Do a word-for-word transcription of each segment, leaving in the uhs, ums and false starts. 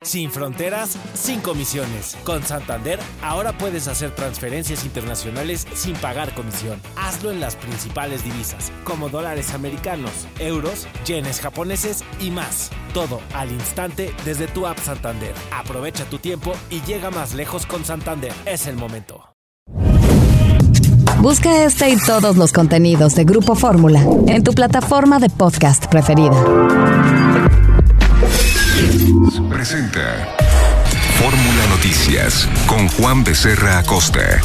Sin fronteras, sin comisiones. Con Santander, ahora puedes hacer transferencias internacionales sin pagar comisión. Hazlo en las principales divisas, como dólares americanos, euros, yenes japoneses y más. Todo al instante desde tu app Santander. Aprovecha tu tiempo y llega más lejos con Santander. Es el momento. Busca este y todos los contenidos de Grupo Fórmula en tu plataforma de podcast preferida. Presenta Fórmula Noticias con Juan Becerra Acosta.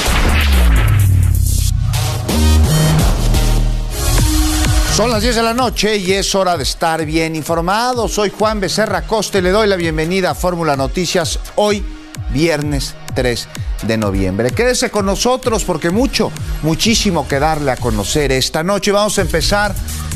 Son las diez de la noche y es hora de estar bien informado. Soy Juan Becerra Acosta y le doy la bienvenida a Fórmula Noticias hoy, viernes tres de noviembre. Quédese con nosotros porque mucho, muchísimo que darle a conocer esta noche. Vamos a empezar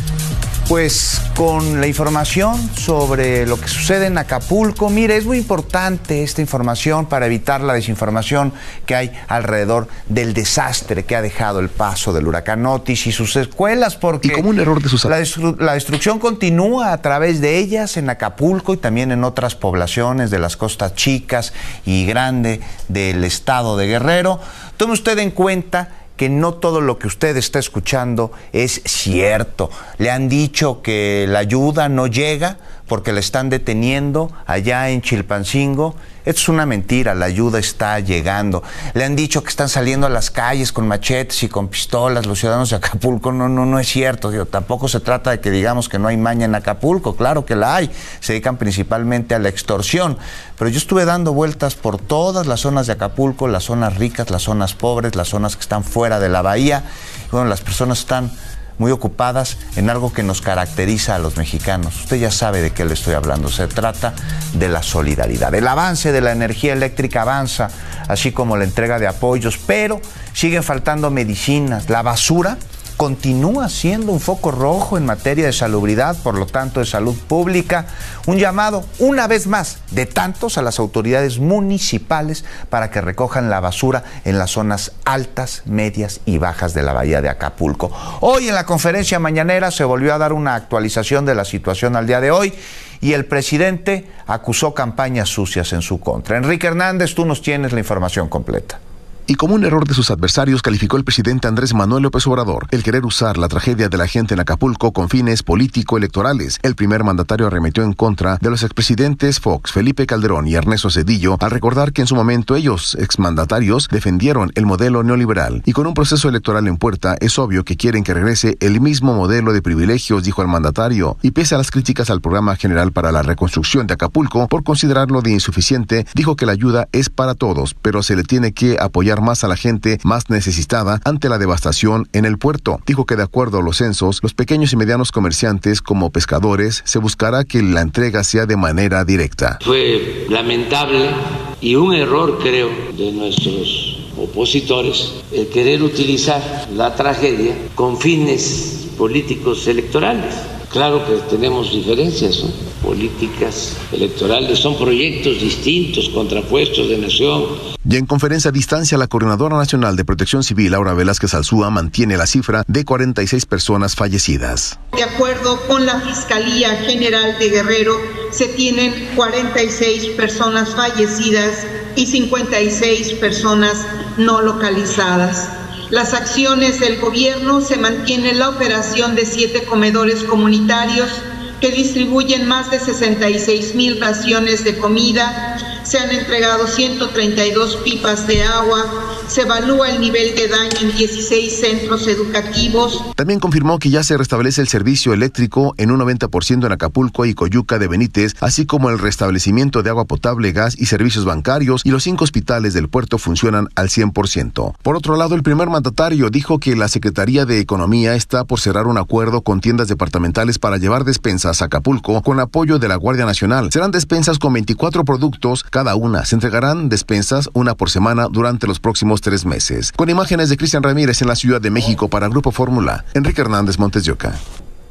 pues con la información sobre lo que sucede en Acapulco. Mire, es muy importante esta información para evitar la desinformación que hay alrededor del desastre que ha dejado el paso del huracán Otis y sus secuelas, porque y como un error de sus... la, destru- la destrucción continúa a través de ellas en Acapulco y también en otras poblaciones de las costas chicas y grande del estado de Guerrero. Tome usted en cuenta que no todo lo que usted está escuchando es cierto. Le han dicho que la ayuda no llega porque la están deteniendo allá en Chilpancingo. Esto es una mentira, la ayuda está llegando. Le han dicho que están saliendo a las calles con machetes y con pistolas los ciudadanos de Acapulco. No, no, no es cierto. Digo, tampoco se trata de que digamos que no hay maña en Acapulco. Claro que la hay. Se dedican principalmente a la extorsión. Pero yo estuve dando vueltas por todas las zonas de Acapulco, las zonas ricas, las zonas pobres, las zonas que están fuera de la bahía. Y bueno, las personas están muy ocupadas en algo que nos caracteriza a los mexicanos. Usted ya sabe de qué le estoy hablando. Se trata de la solidaridad. El avance de la energía eléctrica avanza, así como la entrega de apoyos, pero siguen faltando medicinas. La basura continúa siendo un foco rojo en materia de salubridad, por lo tanto de salud pública. Un llamado, una vez más, de tantos a las autoridades municipales para que recojan la basura en las zonas altas, medias y bajas de la bahía de Acapulco. Hoy en la conferencia mañanera se volvió a dar una actualización de la situación al día de hoy y el presidente acusó campañas sucias en su contra. Enrique Hernández, tú nos tienes la información completa. Y como un error de sus adversarios, calificó el presidente Andrés Manuel López Obrador el querer usar la tragedia de la gente en Acapulco con fines político-electorales. El primer mandatario arremetió en contra de los expresidentes Fox, Felipe Calderón y Ernesto Zedillo al recordar que en su momento ellos, exmandatarios, defendieron el modelo neoliberal. Y con un proceso electoral en puerta, es obvio que quieren que regrese el mismo modelo de privilegios, dijo el mandatario. Y pese a las críticas al Programa General para la Reconstrucción de Acapulco por considerarlo de insuficiente, dijo que la ayuda es para todos, pero se le tiene que apoyar más a la gente más necesitada ante la devastación en el puerto. Dijo que de acuerdo a los censos, los pequeños y medianos comerciantes como pescadores, se buscará que la entrega sea de manera directa. Fue lamentable y un error, creo, de nuestros opositores el querer utilizar la tragedia con fines políticos electorales. Claro que tenemos diferencias, ¿no? Políticas electorales, son proyectos distintos, contrapuestos de nación. Y en conferencia a distancia, la Coordinadora Nacional de Protección Civil, Aura Velázquez Alzúa, mantiene la cifra de cuarenta y seis personas fallecidas. De acuerdo con la Fiscalía General de Guerrero, se tienen cuarenta y seis personas fallecidas y cincuenta y seis personas no localizadas. Las acciones del gobierno: se mantiene la operación de siete comedores comunitarios que distribuyen más de sesenta y seis mil raciones de comida. Se han entregado ciento treinta y dos pipas de agua. Se evalúa el nivel de daño en dieciséis centros educativos. También confirmó que ya se restablece el servicio eléctrico en un noventa por ciento en Acapulco y Coyuca de Benítez, así como el restablecimiento de agua potable, gas y servicios bancarios, y los cinco hospitales del puerto funcionan al cien por ciento. Por otro lado, el primer mandatario dijo que la Secretaría de Economía está por cerrar un acuerdo con tiendas departamentales para llevar despensas a Acapulco con apoyo de la Guardia Nacional. Serán despensas con veinticuatro productos cada una. Se entregarán despensas una por semana durante los próximos tres meses. Con imágenes de Cristian Ramírez en la Ciudad de México para Grupo Fórmula, Enrique Hernández, Montes de Oca.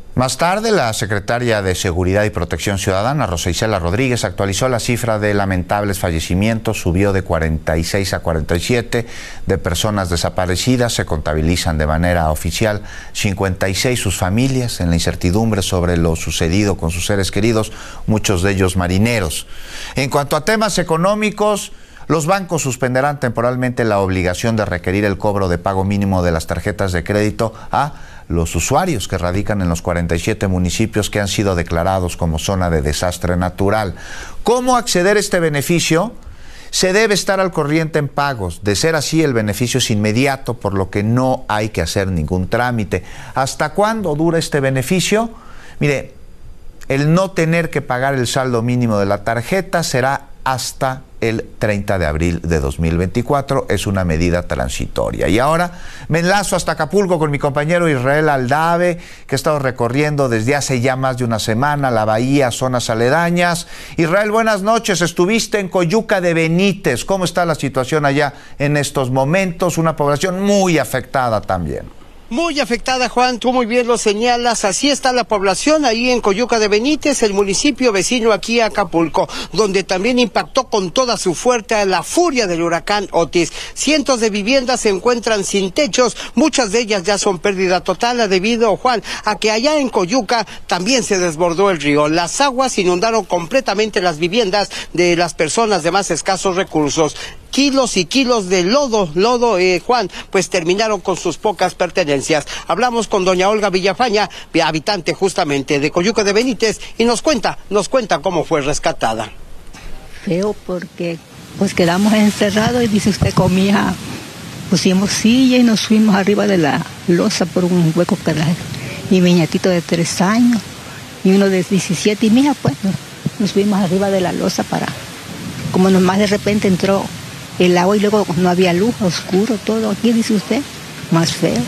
Más tarde, la secretaria de Seguridad y Protección Ciudadana, Rosa Isela Rodríguez, actualizó la cifra de lamentables fallecimientos, subió de cuarenta y seis a cuarenta y siete de personas desaparecidas, se contabilizan de manera oficial cincuenta y seis sus familias en la incertidumbre sobre lo sucedido con sus seres queridos, muchos de ellos marineros. En cuanto a temas económicos, los bancos suspenderán temporalmente la obligación de requerir el cobro de pago mínimo de las tarjetas de crédito a los usuarios que radican en los cuarenta y siete municipios que han sido declarados como zona de desastre natural. ¿Cómo acceder a este beneficio? Se debe estar al corriente en pagos. De ser así, el beneficio es inmediato, por lo que no hay que hacer ningún trámite. ¿Hasta cuándo dura este beneficio? Mire, el no tener que pagar el saldo mínimo de la tarjeta será hasta el treinta de abril de dos mil veinticuatro, es una medida transitoria. Y ahora me enlazo hasta Acapulco con mi compañero Israel Aldave, que ha estado recorriendo desde hace ya más de una semana la bahía, zonas aledañas. Israel, buenas noches, estuviste en Coyuca de Benítez. ¿Cómo está la situación allá en estos momentos? Una población muy afectada también. Muy afectada, Juan, tú muy bien lo señalas, así está la población ahí en Coyuca de Benítez, el municipio vecino aquí a Acapulco, donde también impactó con toda su fuerza la furia del huracán Otis. Cientos de viviendas se encuentran sin techos, muchas de ellas ya son pérdida total debido, Juan, a que allá en Coyuca también se desbordó el río. Las aguas inundaron completamente las viviendas de las personas de más escasos recursos. Kilos y kilos de lodo, lodo, eh, Juan, pues terminaron con sus pocas pertenencias. Hablamos con doña Olga Villafaña, habitante justamente de Coyuca de Benítez, y nos cuenta, nos cuenta cómo fue rescatada. Feo porque pues quedamos encerrados y dice usted comía, pusimos silla y nos fuimos arriba de la losa por un hueco que la, y mi nietito de tres años y uno de diecisiete y mi hija pues nos fuimos arriba de la losa para, como nomás de repente entró el agua y luego no había luz, oscuro todo, aquí dice usted, más feo.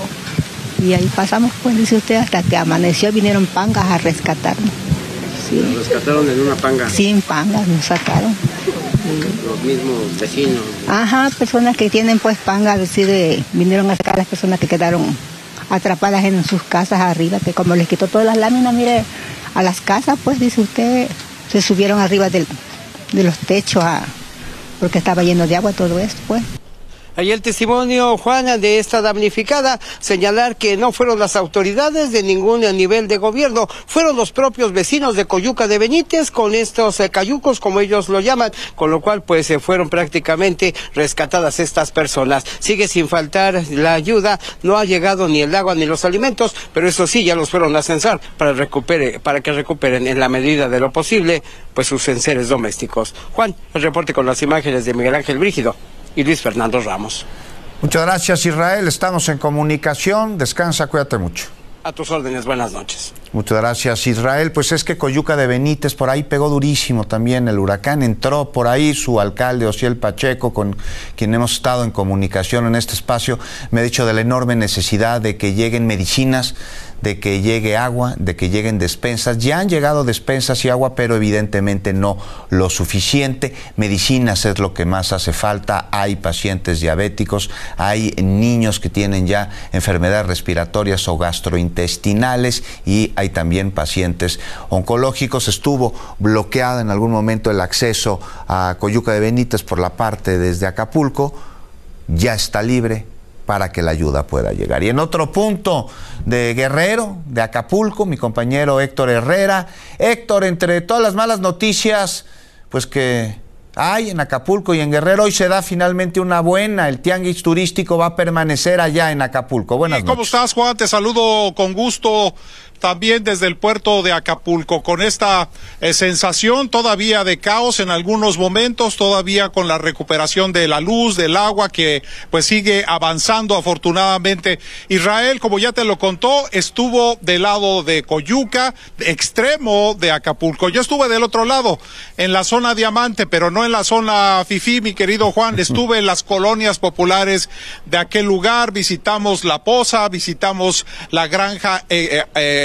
Y ahí pasamos, pues dice usted, hasta que amaneció, vinieron pangas a rescatarnos. Sí. ¿Nos rescataron en una panga? Sí, en pangas nos sacaron. Los mismos vecinos. Ajá, personas que tienen pues pangas, así de, vinieron a sacar a las personas que quedaron atrapadas en sus casas arriba, que como les quitó todas las láminas, mire, a las casas, pues dice usted, se subieron arriba del, de los techos a... porque estaba lleno de agua todo esto, pues. Ahí el testimonio, Juana, de esta damnificada, señalar que no fueron las autoridades de ningún nivel de gobierno, fueron los propios vecinos de Coyuca de Benítez con estos eh, cayucos, como ellos lo llaman, con lo cual pues se eh, fueron prácticamente rescatadas estas personas. Sigue sin faltar la ayuda, no ha llegado ni el agua ni los alimentos, pero eso sí, ya los fueron a censar para, recupere, para que recuperen en la medida de lo posible pues sus enseres domésticos. Juan, el reporte con las imágenes de Miguel Ángel Brígido y Luis Fernando Ramos. Muchas gracias, Israel. Estamos en comunicación. Descansa, cuídate mucho. A tus órdenes, buenas noches. Muchas gracias, Israel. Pues es que Coyuca de Benítez, por ahí pegó durísimo también el huracán. Entró por ahí su alcalde, Osiel Pacheco, con quien hemos estado en comunicación en este espacio. Me ha dicho de la enorme necesidad de que lleguen medicinas, de que llegue agua, de que lleguen despensas. Ya han llegado despensas y agua, pero evidentemente no lo suficiente. Medicinas es lo que más hace falta. Hay pacientes diabéticos, hay niños que tienen ya enfermedades respiratorias o gastrointestinales y hay también pacientes oncológicos. Estuvo bloqueado en algún momento el acceso a Coyuca de Benítez por la parte desde Acapulco. Ya está libre para que la ayuda pueda llegar. Y en otro punto de Guerrero, de Acapulco, mi compañero Héctor Herrera. Héctor, entre todas las malas noticias pues que hay en Acapulco y en Guerrero, hoy se da finalmente una buena. El tianguis turístico va a permanecer allá en Acapulco. Buenas noches. ¿Cómo estás, Juan? Te saludo con gusto también desde el puerto de Acapulco, con esta eh, sensación todavía de caos en algunos momentos, todavía con la recuperación de la luz, del agua, que pues sigue avanzando afortunadamente. Israel, como ya te lo contó, estuvo del lado de Coyuca, extremo de Acapulco. Yo estuve del otro lado, en la zona Diamante, pero no en la zona Fifí, mi querido Juan. Estuve en las colonias populares de aquel lugar, visitamos La Poza, visitamos la granja eh, eh,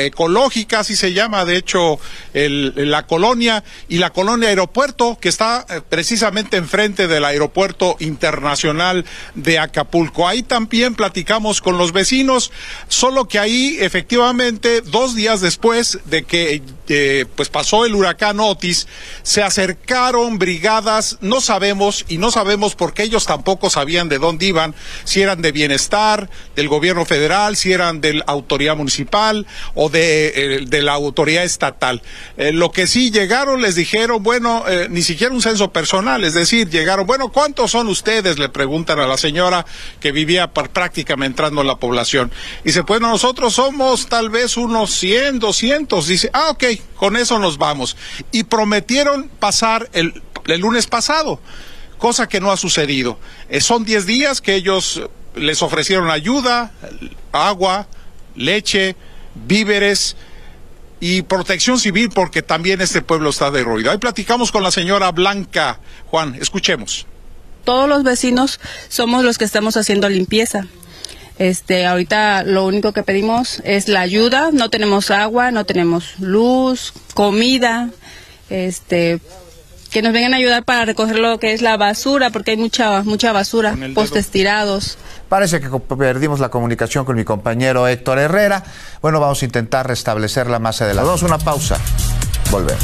ecológica, así se llama, de hecho, el, la colonia, y la colonia Aeropuerto, que está eh, precisamente enfrente del Aeropuerto Internacional de Acapulco. Ahí también platicamos con los vecinos, solo que ahí, efectivamente, dos días después de que eh, pues pasó el huracán Otis, se acercaron brigadas, no sabemos, y no sabemos porque ellos tampoco sabían de dónde iban, si eran de Bienestar, del gobierno federal, si eran de la autoridad municipal o de, eh, de la autoridad estatal. Eh, lo que sí llegaron, les dijeron, bueno, eh, ni siquiera un censo personal, es decir, llegaron, bueno, ¿cuántos son ustedes? Le preguntan a la señora que vivía prácticamente entrando en la población. Y dice, bueno, nosotros somos tal vez unos cien, doscientos. Dice, ah, ok, con eso nos vamos. Y prometieron pasar el, el lunes pasado, cosa que no ha sucedido. Eh, son diez días que ellos les ofrecieron ayuda, agua, leche, víveres y protección civil, porque también este pueblo está derruido. Ahí platicamos con la señora Blanca. Juan, escuchemos. Todos los vecinos somos los que estamos haciendo limpieza. Este, ahorita lo único que pedimos es la ayuda. No tenemos agua, no tenemos luz, comida, este, que nos vengan a ayudar para recoger lo que es la basura, porque hay mucha mucha basura, postes tirados. Parece que perdimos la comunicación con mi compañero Héctor Herrera. Bueno, vamos a intentar restablecerla más adelante. Damos una pausa. Volvemos.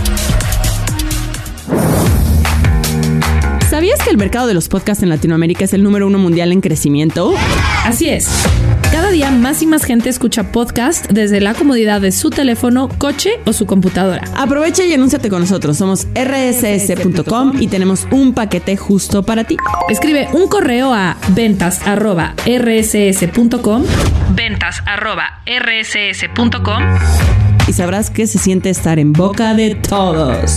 ¿Sabías que el mercado de los podcasts en Latinoamérica es el número uno mundial en crecimiento? Así es. Cada día más y más gente escucha podcast desde la comodidad de su teléfono, coche o su computadora. Aprovecha y anúnciate con nosotros. Somos erre ese ese punto com y tenemos un paquete justo para ti. Escribe un correo a ventas arroba erre ese ese punto com ventas arroba erre ese ese punto com y sabrás que se siente estar en boca de todos.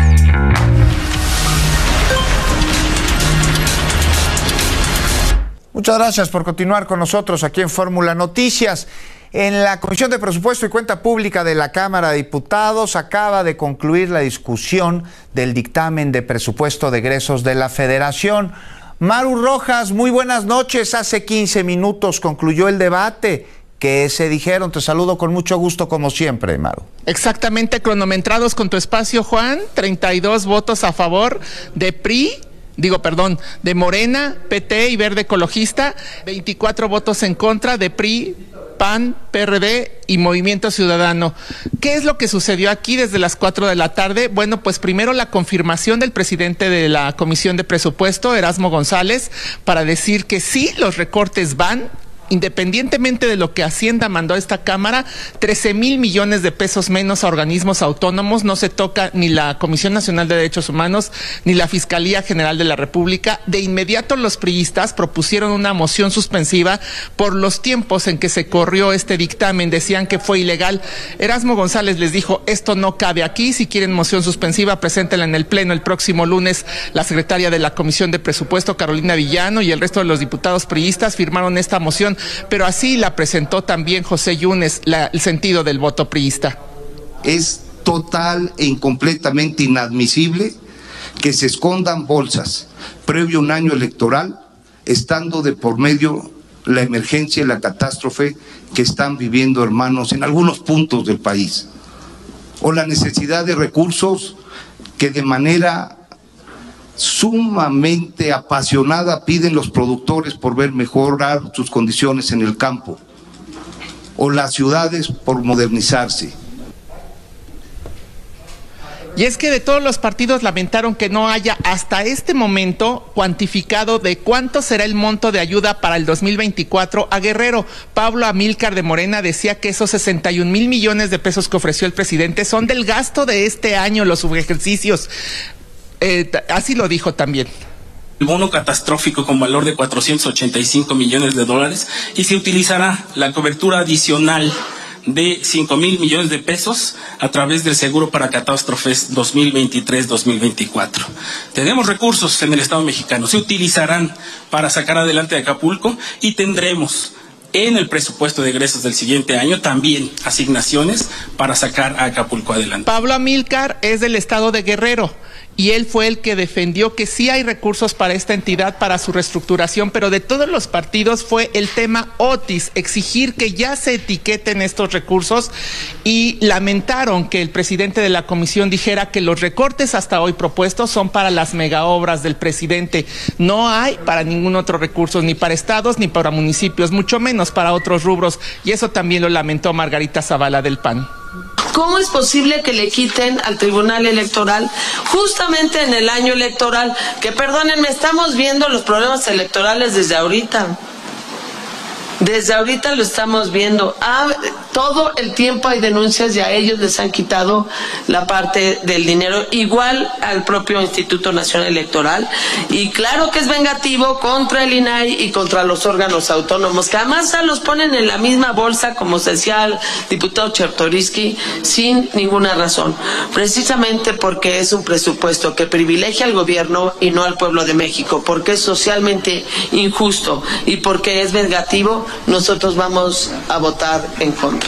Muchas gracias por continuar con nosotros aquí en Fórmula Noticias. En la Comisión de Presupuesto y Cuenta Pública de la Cámara de Diputados acaba de concluir la discusión del dictamen de presupuesto de egresos de la Federación. Maru Rojas, muy buenas noches. Hace quince minutos concluyó el debate. ¿Qué se dijeron? Te saludo con mucho gusto como siempre, Maru. Exactamente, cronometrados con tu espacio, Juan. treinta y dos votos a favor de P R I. Digo, perdón, de Morena, P T y Verde Ecologista, veinticuatro votos en contra de P R I, P A N, P R D y Movimiento Ciudadano. ¿Qué es lo que sucedió aquí desde las cuatro de la tarde? Bueno, pues primero la confirmación del presidente de la Comisión de Presupuesto, Erasmo González, para decir que sí, los recortes van, independientemente de lo que Hacienda mandó a esta Cámara, trece mil millones de pesos menos a organismos autónomos. No se toca ni la Comisión Nacional de Derechos Humanos ni la Fiscalía General de la República. De inmediato los priistas propusieron una moción suspensiva por los tiempos en que se corrió este dictamen. Decían que fue ilegal. Erasmo González les dijo, esto no cabe aquí. Si quieren moción suspensiva, preséntenla en el Pleno el próximo lunes. La secretaria de la Comisión de Presupuesto, Carolina Villano, y el resto de los diputados priistas firmaron esta moción, pero así la presentó también José Yunes, la, el sentido del voto priista. Es total e completamente inadmisible que se escondan bolsas previo a un año electoral, estando de por medio la emergencia y la catástrofe que están viviendo hermanos en algunos puntos del país, o la necesidad de recursos que de manera sumamente apasionada piden los productores por ver mejorar sus condiciones en el campo, o las ciudades por modernizarse. Y es que de todos los partidos lamentaron que no haya hasta este momento cuantificado de cuánto será el monto de ayuda para el dos mil veinticuatro a Guerrero. Pablo Amílcar de Morena decía que esos sesenta y un mil millones de pesos que ofreció el presidente son del gasto de este año, los subejercicios. Eh, así lo dijo también. El bono catastrófico con valor de cuatrocientos ochenta y cinco millones de dólares y se utilizará la cobertura adicional de cinco mil millones de pesos a través del seguro para catástrofes dos mil veintitrés dos mil veinticuatro. Tenemos recursos en el Estado mexicano, se utilizarán para sacar adelante a Acapulco y tendremos en el presupuesto de egresos del siguiente año también asignaciones para sacar a Acapulco adelante. Pablo Amílcar es del estado de Guerrero y él fue el que defendió que sí hay recursos para esta entidad, para su reestructuración, pero de todos los partidos fue el tema Otis, exigir que ya se etiqueten estos recursos, y lamentaron que el presidente de la comisión dijera que los recortes hasta hoy propuestos son para las megaobras del presidente. No hay para ningún otro recurso, ni para estados ni para municipios, mucho menos para otros rubros, y eso también lo lamentó Margarita Zavala del P A N. ¿Cómo es posible que le quiten al Tribunal Electoral justamente en el año electoral? Que perdónenme, estamos viendo los problemas electorales desde ahorita. Desde ahorita lo estamos viendo. Ah, todo el tiempo hay denuncias y a ellos les han quitado la parte del dinero, igual al propio Instituto Nacional Electoral. Y claro que es vengativo contra el I N A I y contra los órganos autónomos, que además los ponen en la misma bolsa, como se decía el diputado Chertoriski, sin ninguna razón. Precisamente porque es un presupuesto que privilegia al gobierno y no al pueblo de México, porque es socialmente injusto y porque es vengativo. Nosotros vamos a votar en contra.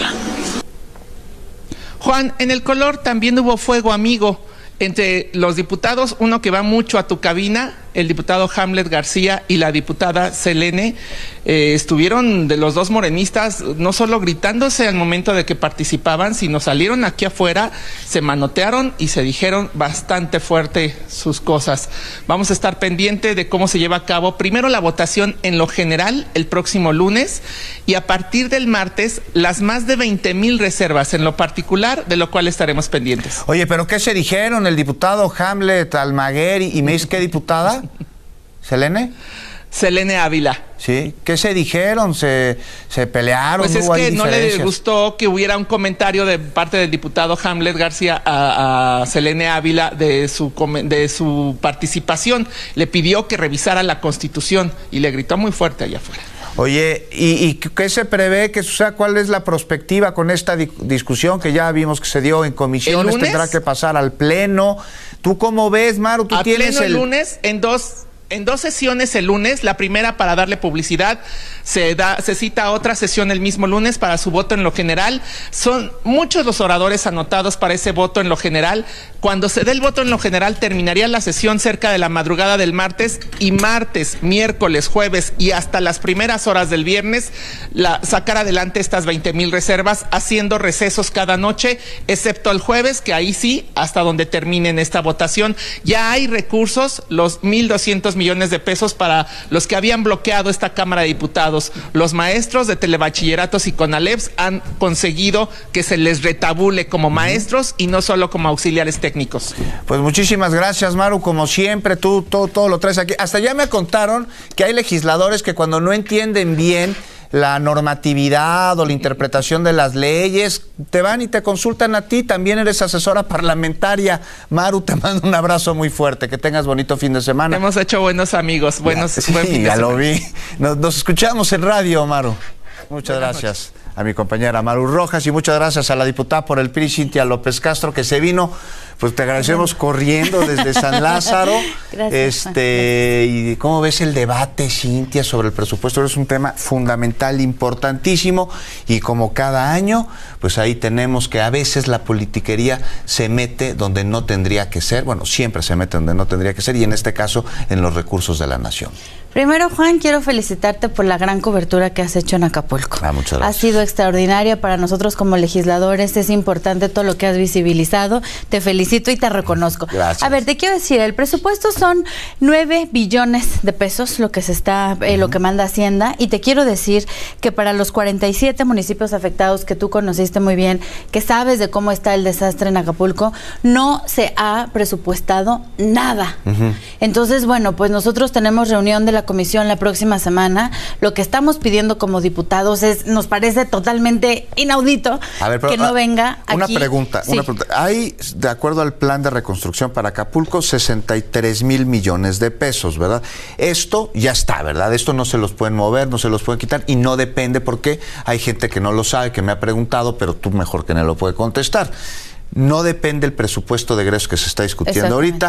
Juan, en el color también hubo fuego amigo entre los diputados, uno que va mucho a tu cabina, el diputado Hamlet García y la diputada Selene. Eh, estuvieron de los dos morenistas no solo gritándose al momento de que participaban, sino salieron aquí afuera, se manotearon y se dijeron bastante fuerte sus cosas. Vamos a estar pendiente de cómo se lleva a cabo primero la votación en lo general el próximo lunes, y a partir del martes las más de veinte mil reservas en lo particular, de lo cual estaremos pendientes. Oye, ¿pero qué se dijeron el diputado Hamlet Almaguer y, y me dice qué diputada? ¿Selene? Selene Ávila. Sí, ¿qué se dijeron? ¿Se, se pelearon? Pues es que no le gustó que hubiera un comentario de parte del diputado Hamlet García a, a Selene Ávila de su, de su participación. Le pidió que revisara la Constitución y le gritó muy fuerte allá afuera. Oye, ¿y, y qué se prevé? Que, o sea, ¿cuál es la perspectiva con esta di discusión que ya vimos que se dio en comisiones? ¿Tendrá que pasar al pleno? ¿Tú cómo ves, Maru? ¿Tú a tienes pleno el el lunes en dos... En dos sesiones el lunes, la primera para darle publicidad, se da, se cita otra sesión el mismo lunes para su voto en lo general. Son muchos los oradores anotados para ese voto en lo general. Cuando se dé el voto en lo general, terminaría la sesión cerca de la madrugada del martes, y martes, miércoles, jueves y hasta las primeras horas del viernes, la, sacar adelante estas veinte mil reservas, haciendo recesos cada noche, excepto el jueves, que ahí sí, hasta donde terminen esta votación. Ya hay recursos, los mil doscientos millones de pesos para los que habían bloqueado esta Cámara de Diputados. Los maestros de telebachilleratos y CONALEPS han conseguido que se les retabule como maestros y no solo como auxiliares técnicos. Pues muchísimas gracias, Maru, como siempre, tú todo, todo lo traes aquí. Hasta ya me contaron que hay legisladores que cuando no entienden bien la normatividad o la interpretación de las leyes, te van y te consultan a ti. También eres asesora parlamentaria. Maru, te mando un abrazo muy fuerte. Que tengas bonito fin de semana. Hemos hecho buenos amigos. Buenos, ya, buen sí, fin de ya semana. Lo vi. Nos, nos escuchamos en radio, Maru. Muchas Buenas gracias noches. A mi compañera Maru Rojas, y muchas gracias a la diputada por el P R I, Cintia López Castro, que se vino. Pues te agradecemos corriendo desde San Lázaro. Gracias. Este, y cómo ves el debate, Cintia, sobre el presupuesto. Es un tema fundamental, importantísimo, y como cada año, pues ahí tenemos que a veces la politiquería se mete donde no tendría que ser. Bueno, siempre se mete donde no tendría que ser, y en este caso en los recursos de la nación. Primero, Juan, quiero felicitarte por la gran cobertura que has hecho en Acapulco. Ah, muchas gracias. Ha sido extraordinaria para nosotros como legisladores. Es importante todo lo que has visibilizado. Te felicito y te reconozco. Gracias. A ver, te quiero decir, el presupuesto son nueve billones de pesos, lo que se está, eh, uh-huh. lo que manda Hacienda, y te quiero decir que para los cuarenta y siete municipios afectados que tú conociste muy bien, que sabes de cómo está el desastre en Acapulco, no se ha presupuestado nada. Uh-huh. Entonces, bueno, pues nosotros tenemos reunión de la comisión la próxima semana. Lo que estamos pidiendo como diputados es, nos parece totalmente inaudito a ver, pero, que no venga aquí. Una pregunta, sí. una pregunta. Hay, de acuerdo al plan de reconstrucción para Acapulco, sesenta y tres mil millones de pesos, ¿verdad? Esto ya está, ¿verdad? Esto no se los pueden mover, no se los pueden quitar, y no depende, porque hay gente que no lo sabe, que me ha preguntado, pero tú mejor que no lo puede contestar. No depende el presupuesto de egresos que se está discutiendo ahorita.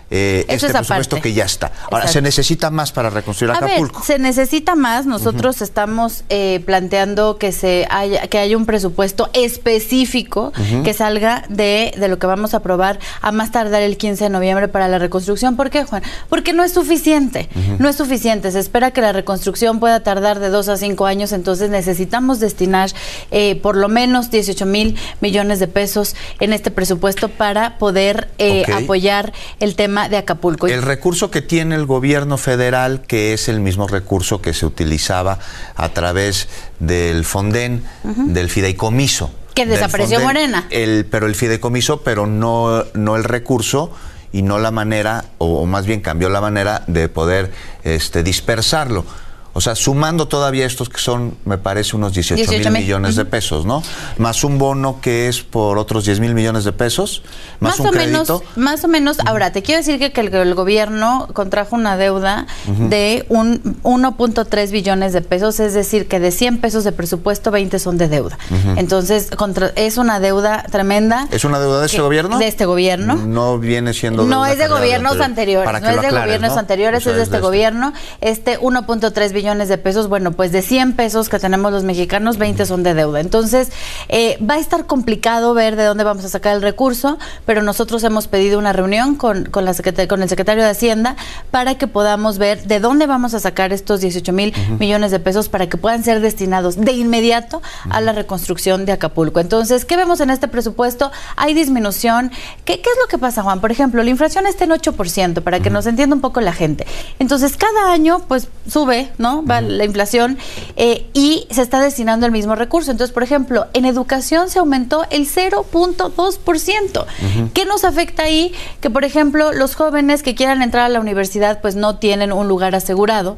eh, este presupuesto aparte. que ya está. Ahora, Exacto. ¿se necesita más para reconstruir A Acapulco? ver, se necesita más. Nosotros uh-huh. estamos eh, planteando que se haya, que haya un presupuesto específico uh-huh. que salga de, de lo que vamos a aprobar a más tardar el quince de noviembre para la reconstrucción. ¿Por qué, Juan? Porque no es suficiente. Uh-huh. No es suficiente. Se espera que la reconstrucción pueda tardar de dos a cinco años, entonces necesitamos destinar eh, por lo menos dieciocho mil millones de pesos en este presupuesto para poder eh, okay. apoyar el tema de Acapulco. El recurso que tiene el gobierno federal, que es el mismo recurso que se utilizaba a través del Fonden, uh-huh. del fideicomiso. Que desapareció Fonden, Morena. El, pero el fideicomiso, pero no, no el recurso y no la manera, o, o más bien cambió la manera de poder este, dispersarlo. O sea, sumando todavía estos que son, me parece, unos dieciocho mil millones uh-huh. de pesos, ¿no? Más un bono que es por otros diez mil millones de pesos, más, más un o crédito. Menos, más o menos, uh-huh. ahora, te quiero decir que, que el, el gobierno contrajo una deuda uh-huh. de un uno punto tres billones de pesos, es decir, que de cien pesos de presupuesto, veinte son de deuda. Uh-huh. Entonces, contra, es una deuda tremenda. ¿Es una deuda de este gobierno? De este gobierno. No viene siendo No es de gobiernos de, anteriores, no es de aclares, gobiernos ¿no? anteriores, o sea, es de este, este gobierno. Este uno punto tres billones de pesos, bueno, pues de cien pesos que tenemos los mexicanos, veinte son de deuda. Entonces, eh, va a estar complicado ver de dónde vamos a sacar el recurso, pero nosotros hemos pedido una reunión con, con, la secretaria, con el secretario de Hacienda para que podamos ver de dónde vamos a sacar estos dieciocho mil uh-huh. millones de pesos para que puedan ser destinados de inmediato uh-huh. a la reconstrucción de Acapulco. Entonces, ¿qué vemos en este presupuesto? Hay disminución. ¿Qué, qué es lo que pasa, Juan? Por ejemplo, la inflación está en ocho por ciento, para que uh-huh. nos entienda un poco la gente. Entonces, cada año, pues, sube, ¿no? Va uh-huh. la inflación eh, y se está destinando el mismo recurso. Entonces, por ejemplo, en educación se aumentó el cero punto dos por ciento. Uh-huh. ¿Qué nos afecta ahí? Que, por ejemplo, los jóvenes que quieran entrar a la universidad pues no tienen un lugar asegurado.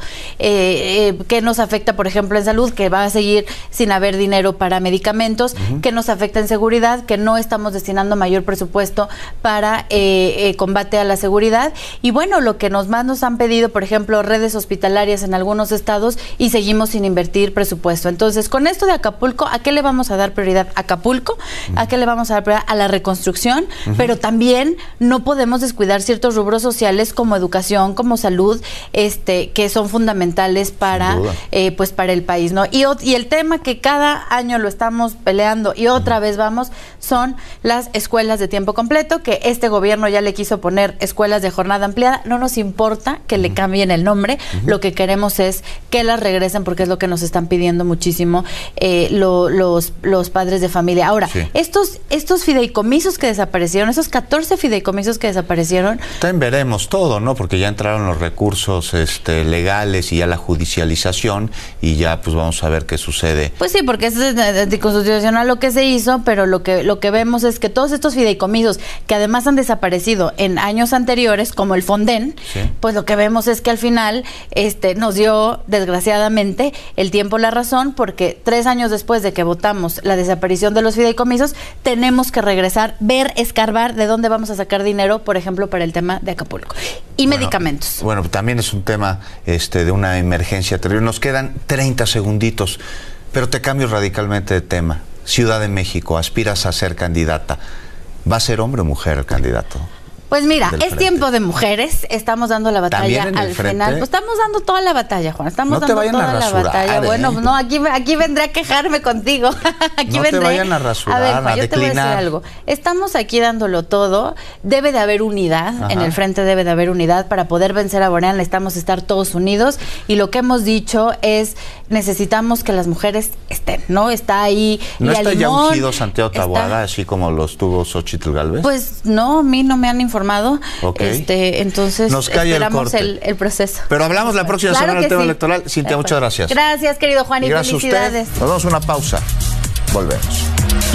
Eh, eh, ¿Qué nos afecta, por ejemplo, en salud? Que va a seguir sin haber dinero para medicamentos. Uh-huh. ¿Qué nos afecta en seguridad? Que no estamos destinando mayor presupuesto para eh, eh, combate a la seguridad. Y bueno, lo que nos más nos han pedido, por ejemplo, redes hospitalarias en algunos estados y se seguimos sin invertir presupuesto. Entonces, con esto de Acapulco, ¿a qué le vamos a dar prioridad? Acapulco, uh-huh. ¿a qué le vamos a dar prioridad? A la reconstrucción, uh-huh. pero también no podemos descuidar ciertos rubros sociales como educación, como salud, este, que son fundamentales para, eh, pues, para el país, ¿no? Y, y el tema que cada año lo estamos peleando y otra uh-huh. vez vamos, son las escuelas de tiempo completo, que este gobierno ya le quiso poner escuelas de jornada ampliada. No nos importa que uh-huh. le cambien el nombre, uh-huh. lo que queremos es que las regresen, porque es lo que nos están pidiendo muchísimo eh, lo, los, los padres de familia. Ahora, sí. estos, estos fideicomisos que desaparecieron, esos catorce fideicomisos que desaparecieron. También veremos todo, ¿no? Porque ya entraron los recursos este, legales y ya la judicialización y ya pues vamos a ver qué sucede. Pues sí, porque es anticonstitucional lo que se hizo, pero lo que, lo que vemos es que todos estos fideicomisos que además han desaparecido en años anteriores, como el Fonden, sí. pues lo que vemos es que al final este, nos dio, desgraciadamente, el tiempo la razón, porque tres años después de que votamos la desaparición de los fideicomisos, tenemos que regresar, ver, escarbar de dónde vamos a sacar dinero, por ejemplo, para el tema de Acapulco. Y bueno, medicamentos. Bueno, también es un tema este, de una emergencia terrible. Nos quedan treinta segunditos, pero te cambio radicalmente de tema. Ciudad de México, aspiras a ser candidata. ¿Va a ser hombre o mujer el candidato? Pues mira, es frente. Tiempo de mujeres, estamos dando la batalla al frente? Final. Pues estamos dando toda la batalla, Juan, estamos no dando te toda a la batalla. ¿eh? Bueno, no, aquí, aquí vendré a quejarme contigo. aquí no vendré. te vayan a rasurar, a ver, Juan, a yo declinar. te voy a decir algo. Estamos aquí dándolo todo, debe de haber unidad, Ajá. en el frente debe de haber unidad, para poder vencer a Morena necesitamos estar todos unidos, y lo que hemos dicho es, necesitamos que las mujeres estén, ¿no? Está ahí ¿No está Limón, ya ungido Santiago Taboada, así como los tuvo Xochitl Gálvez? Pues no, a mí no me han informado. Okay. Este, entonces Nos calla esperamos el, el, el proceso. Pero hablamos la próxima claro semana del tema sí. electoral. Cintia, muchas gracias. Gracias, querido Juan, y, y gracias felicidades. A usted. Nos damos una pausa. Volvemos.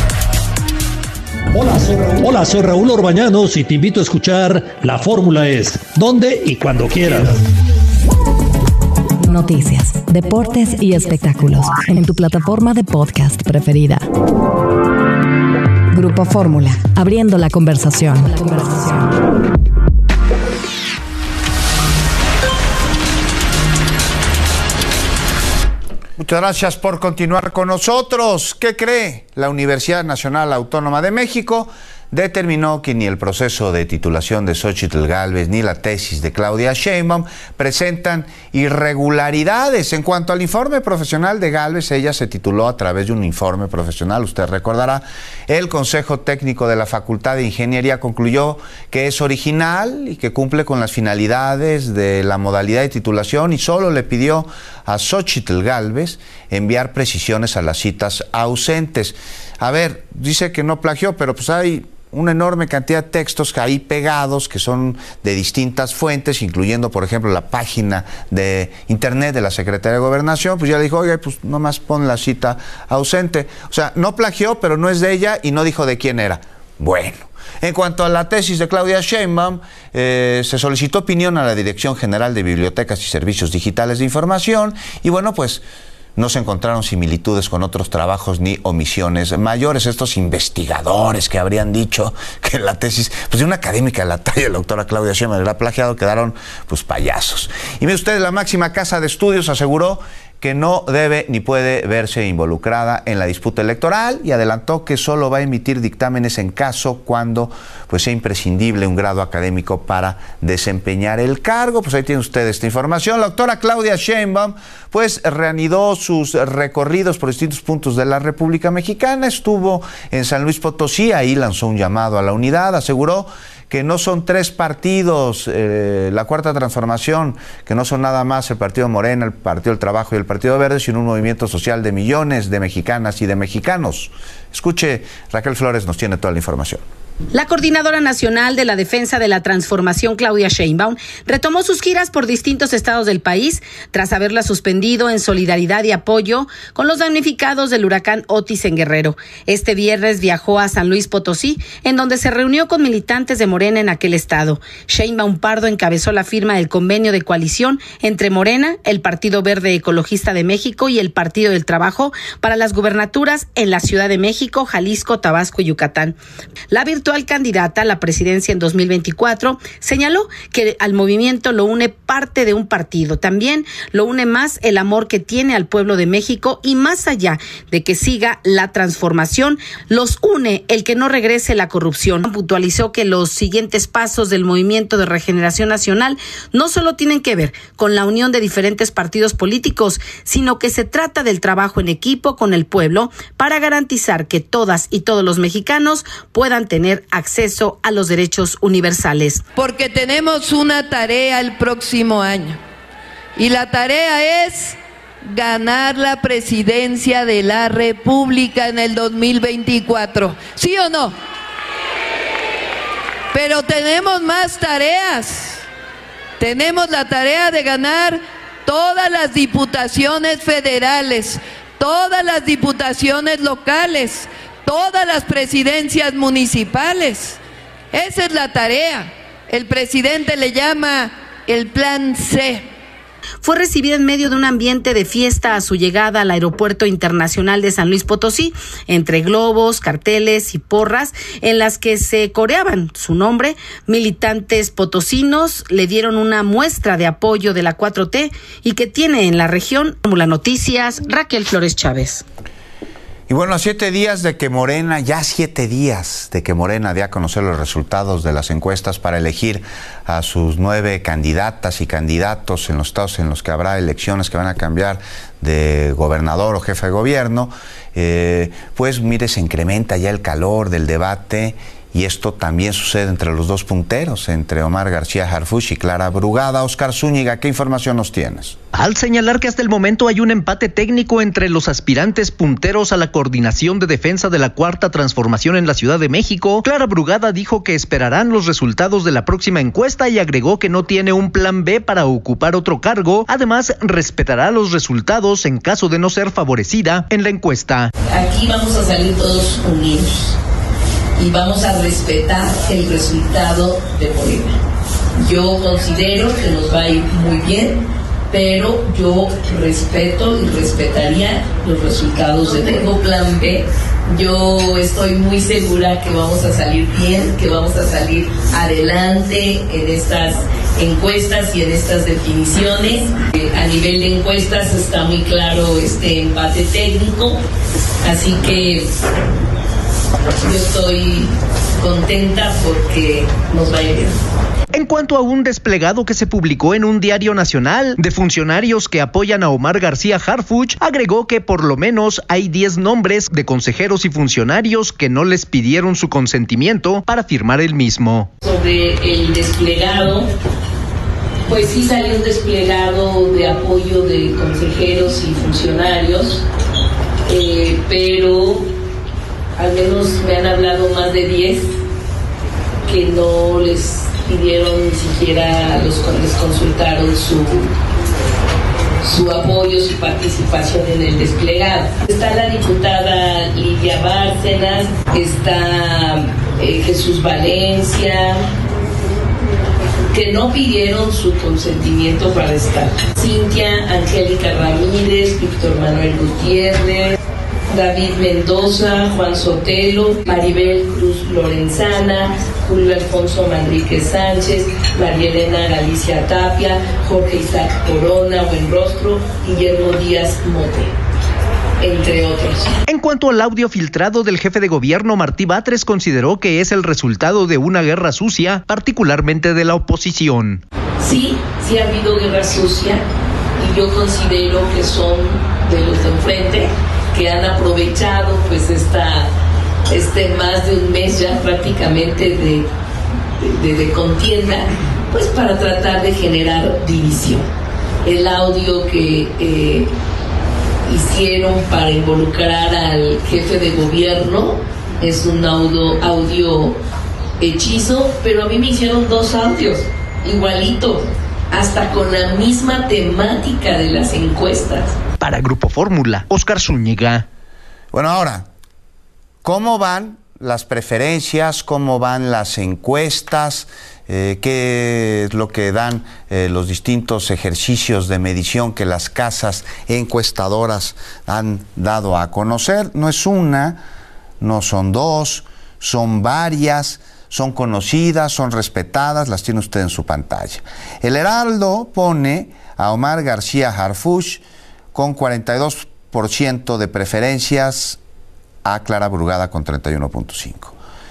Hola soy, Raúl. Hola, soy Raúl Orbañanos y te invito a escuchar La Fórmula Es, donde y cuando quieras. Noticias, deportes y espectáculos en tu plataforma de podcast preferida. Grupo Fórmula, abriendo la conversación. La conversación. Muchas gracias por continuar con nosotros. ¿Qué cree? La Universidad Nacional Autónoma de México determinó que ni el proceso de titulación de Xóchitl Gálvez ni la tesis de Claudia Sheinbaum presentan irregularidades. En cuanto al informe profesional de Gálvez, ella se tituló a través de un informe profesional. Usted recordará, el Consejo Técnico de la Facultad de Ingeniería concluyó que es original y que cumple con las finalidades de la modalidad de titulación y solo le pidió a Xóchitl Gálvez enviar precisiones a las citas ausentes. A ver, dice que no plagió, pero pues hay una enorme cantidad de textos que ahí pegados que son de distintas fuentes, incluyendo, por ejemplo, la página de internet de la Secretaría de Gobernación. Pues ya le dijo, oye, pues nomás pon la cita ausente. O sea, no plagió, pero no es de ella y no dijo de quién era. Bueno, en cuanto a la tesis de Claudia Sheinbaum, eh, se solicitó opinión a la Dirección General de Bibliotecas y Servicios Digitales de Información y bueno, pues no se encontraron similitudes con otros trabajos ni omisiones mayores. Estos investigadores que habrían dicho que la tesis, pues de una académica de la talla de la doctora Claudia Sheinbaum era plagiado, quedaron pues payasos. Y mire usted, la máxima casa de estudios aseguró que no debe ni puede verse involucrada en la disputa electoral y adelantó que solo va a emitir dictámenes en caso cuando pues sea imprescindible un grado académico para desempeñar el cargo. Pues ahí tiene usted esta información. La doctora Claudia Sheinbaum pues reanudó sus recorridos por distintos puntos de la República Mexicana, estuvo en San Luis Potosí, ahí lanzó un llamado a la unidad, aseguró que no son tres partidos, eh, la Cuarta Transformación, que no son nada más el Partido Morena, el Partido del Trabajo y el Partido Verde, sino un movimiento social de millones de mexicanas y de mexicanos. Escuche, Raquel Flores nos tiene toda la información. La Coordinadora Nacional de la Defensa de la Transformación, Claudia Sheinbaum, retomó sus giras por distintos estados del país tras haberla suspendido en solidaridad y apoyo con los damnificados del huracán Otis en Guerrero. Este viernes viajó a San Luis Potosí, en donde se reunió con militantes de Morena en aquel estado. Sheinbaum Pardo encabezó la firma del convenio de coalición entre Morena, el Partido Verde Ecologista de México y el Partido del Trabajo para las gubernaturas en la Ciudad de México, Jalisco, Tabasco y Yucatán. La virtual candidata a la presidencia en dos mil veinticuatro señaló que al movimiento lo une parte de un partido. También lo une más el amor que tiene al pueblo de México y más allá de que siga la transformación, los une el que no regrese la corrupción. Puntualizó que los siguientes pasos del Movimiento de Regeneración Nacional no solo tienen que ver con la unión de diferentes partidos políticos, sino que se trata del trabajo en equipo con el pueblo para garantizar que todas y todos los mexicanos puedan tener acceso a los derechos universales. Porque tenemos una tarea el próximo año y la tarea es ganar la presidencia de la República en el dos mil veinticuatro. ¿Sí o no? Pero tenemos más tareas. Tenemos la tarea de ganar todas las diputaciones federales, todas las diputaciones locales, todas las presidencias municipales. Esa es la tarea. El presidente le llama el Plan C. Fue recibida en medio de un ambiente de fiesta a su llegada al Aeropuerto Internacional de San Luis Potosí, entre globos, carteles y porras en las que se coreaban su nombre. Militantes potosinos le dieron una muestra de apoyo de la cuatro T y que tiene en la región. Fórmula Noticias, Raquel Flores Chávez. Y bueno, a siete días de que Morena, ya siete días de que Morena dé a conocer los resultados de las encuestas para elegir a sus nueve candidatas y candidatos en los estados en los que habrá elecciones que van a cambiar de gobernador o jefe de gobierno, eh, pues mire, se incrementa ya el calor del debate. Y esto también sucede entre los dos punteros, entre Omar García Harfuch y Clara Brugada. Oscar Zúñiga, ¿qué información nos tienes? Al señalar que hasta el momento hay un empate técnico entre los aspirantes punteros a la coordinación de defensa de la Cuarta Transformación en la Ciudad de México, Clara Brugada dijo que esperarán los resultados de la próxima encuesta y agregó que no tiene un plan B para ocupar otro cargo. Además, respetará los resultados en caso de no ser favorecida en la encuesta. Aquí vamos a salir todos unidos y vamos a respetar el resultado de Morena. Yo considero que nos va a ir muy bien, pero yo respeto y respetaría los resultados de Tengo Plan B. Yo estoy muy segura que vamos a salir bien, que vamos a salir adelante en estas encuestas y en estas definiciones. Eh, a nivel de encuestas está muy claro este empate técnico, así que yo estoy contenta porque nos va a ir bien. En cuanto a un desplegado que se publicó en un diario nacional de funcionarios que apoyan a Omar García Harfuch, agregó que por lo menos hay diez nombres de consejeros y funcionarios que no les pidieron su consentimiento para firmar el mismo. Sobre el desplegado, pues sí salió un desplegado de apoyo de consejeros y funcionarios, eh, pero al menos me han hablado más de diez que no les pidieron ni siquiera, los, les consultaron su, su apoyo, su participación en el desplegado. Está la diputada Lidia Bárcenas, está eh, Jesús Valencia, que no pidieron su consentimiento para estar. Cintia Angélica Ramírez, Víctor Manuel Gutiérrez, David Mendoza, Juan Sotelo, Maribel Cruz Lorenzana, Julio Alfonso Manrique Sánchez, María Elena Galicia Tapia, Jorge Isaac Corona Buenrostro, Guillermo Díaz Mote, entre otros. En cuanto al audio filtrado del jefe de gobierno, Martí Batres consideró que es el resultado de una guerra sucia, particularmente de la oposición. Sí, sí ha habido guerra sucia y yo considero que son de los de enfrente, que han aprovechado pues esta este más de un mes ya prácticamente de, de, de contienda, pues para tratar de generar división. El audio que eh, hicieron para involucrar al jefe de gobierno es un audio, audio hechizo, pero a mí me hicieron dos audios igualitos, hasta con la misma temática de las encuestas. Para Grupo Fórmula, Oscar Zúñiga. Bueno, ahora, ¿cómo van las preferencias? ¿Cómo van las encuestas? Eh, ¿Qué es lo que dan eh, los distintos ejercicios de medición que las casas encuestadoras han dado a conocer? No es una, no son dos, son varias. Son conocidas, son respetadas, las tiene usted en su pantalla. El Heraldo pone a Omar García Harfuch con cuarenta y dos por ciento de preferencias, a Clara Brugada con treinta y uno punto cinco.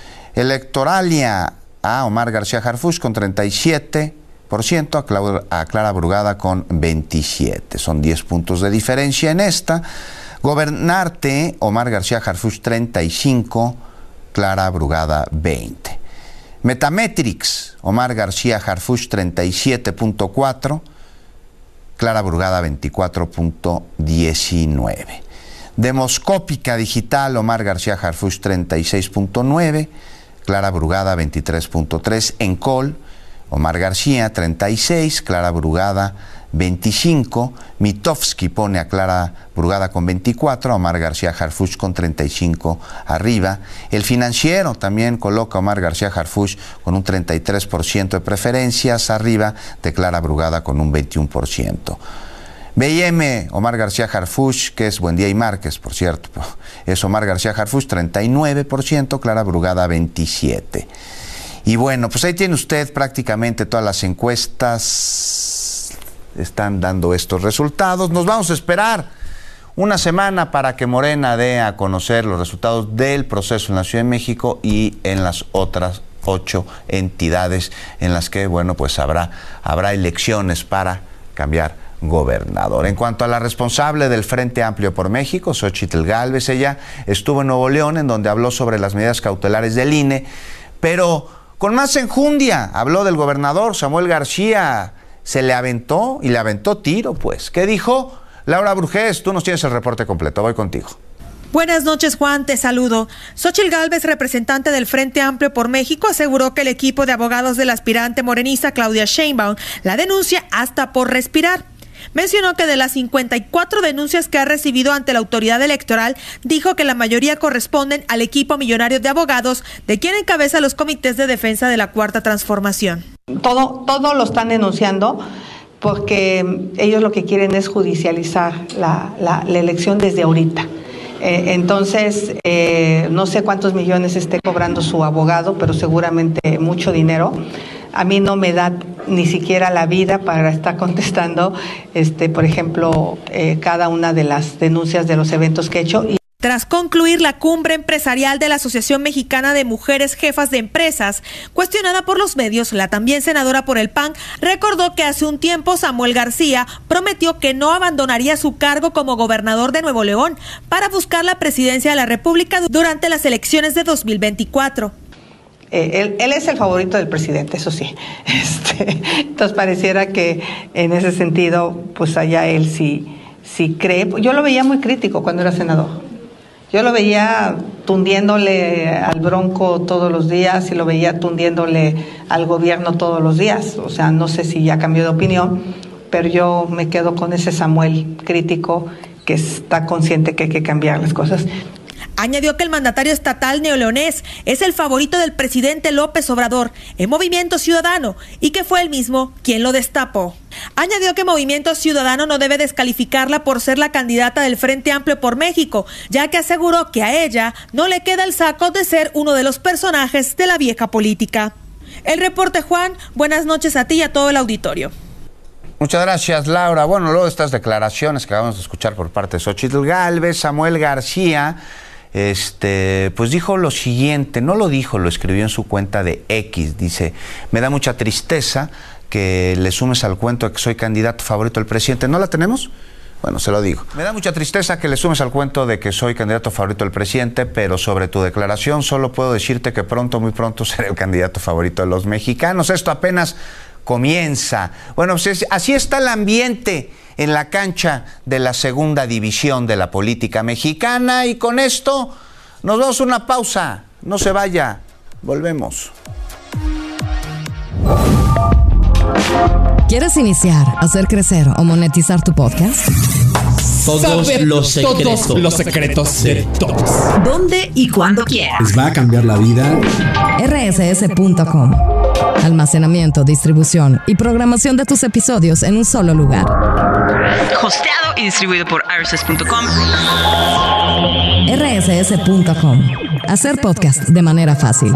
Electoralia a Omar García Harfuch con treinta y siete por ciento, a Clara, a Clara Brugada con veintisiete. Son diez puntos de diferencia en esta. Gobernarte, Omar García Harfuch treinta y cinco, Clara Brugada veinte. Metametrics, Omar García Harfuch treinta y siete punto cuatro, Clara Brugada veinticuatro punto diecinueve. Demoscópica Digital, Omar García Harfuch treinta y seis punto nueve, Clara Brugada veintitrés punto tres. Encol, Omar García treinta y seis, Clara Brugada veinticinco. Mitofsky pone a Clara Brugada con veinticuatro, a Omar García Harfuch con treinta y cinco arriba. El Financiero también coloca a Omar García Harfuch con un treinta y tres por ciento de preferencias arriba de Clara Brugada con un veintiuno por ciento. B I M, Omar García Harfuch, que es Buendía y Márquez, por cierto, es Omar García Harfuch treinta y nueve por ciento, Clara Brugada veintisiete por ciento. Y bueno, pues ahí tiene usted prácticamente todas las encuestas, están dando estos resultados. Nos vamos a esperar una semana para que Morena dé a conocer los resultados del proceso en la Ciudad de México y en las otras ocho entidades en las que, bueno, pues habrá, habrá elecciones para cambiar gobernador. En cuanto a la responsable del Frente Amplio por México, Xóchitl Gálvez, ella estuvo en Nuevo León, en donde habló sobre las medidas cautelares del I N E, pero con más enjundia habló del gobernador Samuel García. Se le aventó y le aventó tiro, pues. ¿Qué dijo? Laura Brujés, tú nos tienes el reporte completo. Voy contigo. Buenas noches, Juan, te saludo. Xóchitl Gálvez, representante del Frente Amplio por México, aseguró que el equipo de abogados del aspirante morenista Claudia Sheinbaum la denuncia hasta por respirar. Mencionó que de las cincuenta y cuatro denuncias que ha recibido ante la autoridad electoral, dijo que la mayoría corresponden al equipo millonario de abogados de quien encabeza los comités de defensa de la Cuarta Transformación. Todo, todo lo están denunciando porque ellos lo que quieren es judicializar la, la, la elección desde ahorita. Eh, entonces, eh, no sé cuántos millones esté cobrando su abogado, pero seguramente mucho dinero. A mí no me da ni siquiera la vida para estar contestando, este, por ejemplo, eh, cada una de las denuncias de los eventos que he hecho. Y Tras concluir la cumbre empresarial de la Asociación Mexicana de Mujeres Jefas de Empresas, cuestionada por los medios, la también senadora por el P A N recordó que hace un tiempo Samuel García prometió que no abandonaría su cargo como gobernador de Nuevo León para buscar la presidencia de la República durante las elecciones de dos mil veinticuatro. Eh, él, él es el favorito del presidente, eso sí. Este, entonces pareciera que en ese sentido, pues allá él sí, sí cree. Yo lo veía muy crítico cuando era senador. Yo lo veía tundiéndole al Bronco todos los días y lo veía tundiéndole al gobierno todos los días. O sea, no sé si ya cambió de opinión, pero yo me quedo con ese Samuel crítico que está consciente que hay que cambiar las cosas. Añadió que el mandatario estatal neoleonés es el favorito del presidente López Obrador en Movimiento Ciudadano y que fue él mismo quien lo destapó. Añadió que Movimiento Ciudadano no debe descalificarla por ser la candidata del Frente Amplio por México, ya que aseguró que a ella no le queda el saco de ser uno de los personajes de la vieja política. El reporte, Juan. Buenas noches a ti y a todo el auditorio. Muchas gracias, Laura. Bueno, luego de estas declaraciones que acabamos de escuchar por parte de Xóchitl Gálvez, Samuel García Este, pues dijo lo siguiente, no lo dijo, lo escribió en su cuenta de X, dice: me da mucha tristeza que le sumes al cuento de que soy candidato favorito del presidente. ¿No la tenemos? Bueno, se lo digo. Me da mucha tristeza que le sumes al cuento de que soy candidato favorito del presidente, pero sobre tu declaración solo puedo decirte que pronto, muy pronto seré el candidato favorito de los mexicanos. Esto apenas comienza. Bueno, pues así está el ambiente en la cancha de la segunda división de la política mexicana, y con esto nos vamos a una pausa. No se vaya, volvemos. ¿Quieres iniciar, hacer crecer o monetizar tu podcast? Todos Saber los secretos. Todos los secretos de todos. ¿Dónde y cuándo quieras? Les va a cambiar la vida. R S S punto com. Almacenamiento, distribución y programación de tus episodios en un solo lugar. Hosteado y distribuido por R S S punto com. R S S punto com. Hacer podcast de manera fácil.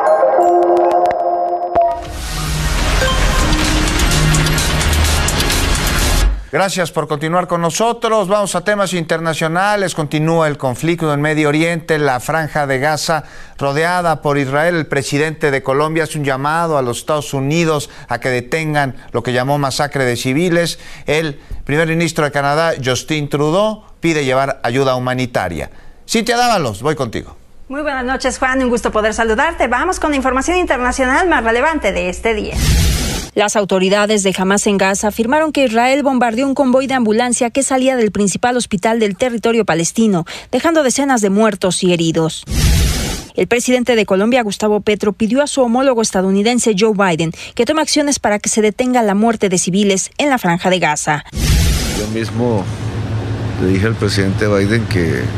Gracias por continuar con nosotros. Vamos a temas internacionales. Continúa el conflicto en Medio Oriente, la Franja de Gaza rodeada por Israel. El presidente de Colombia hace un llamado a los Estados Unidos a que detengan lo que llamó masacre de civiles. El primer ministro de Canadá, Justin Trudeau, pide llevar ayuda humanitaria. Cintia Dávalos, voy contigo. Muy buenas noches, Juan. Un gusto poder saludarte. Vamos con la información internacional más relevante de este día. Las autoridades de Hamas en Gaza afirmaron que Israel bombardeó un convoy de ambulancia que salía del principal hospital del territorio palestino, dejando decenas de muertos y heridos. El presidente de Colombia, Gustavo Petro, pidió a su homólogo estadounidense Joe Biden que tome acciones para que se detenga la muerte de civiles en la Franja de Gaza. Yo mismo le dije al presidente Biden que eh,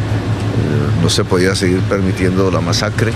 no se podía seguir permitiendo la masacre.